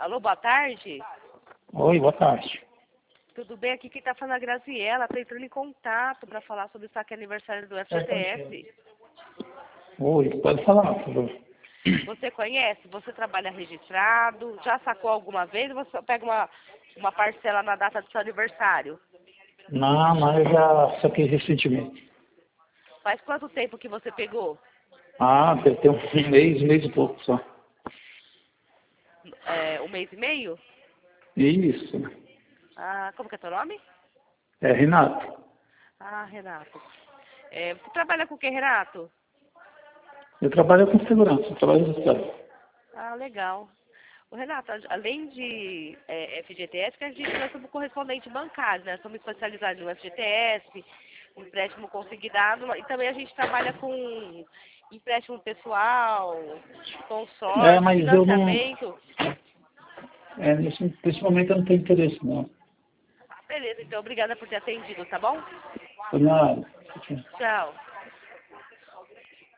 Alô, boa tarde. Oi, boa tarde. Tudo bem? Aqui quem tá falando é a Graziela. Tô entrando em contato para falar sobre o saque aniversário do FGTS. Oi, pode falar, por favor. Você conhece? Você trabalha registrado? Já sacou alguma vez ou você pega uma parcela na data do seu aniversário? Não, mas eu já saquei recentemente. Faz quanto tempo que você pegou? Deve ter um mês e pouco só. Um mês e meio? Isso. Ah, como que é teu nome? É, Renato, Ah, Renato. Você trabalha com o que, Renato? eu trabalho com segurança, eu trabalho no estado. Ah, legal. O Renato, além de FGTS, que a gente nós somos correspondente bancário, né? Somos especializados no FGTS, empréstimo consignado, e também a gente trabalha com empréstimo pessoal, consórcio, Mas eu não. financiamento. Nesse momento eu não tenho interesse, não. Beleza, então obrigada por ter atendido, tá bom? Por nada. Tchau.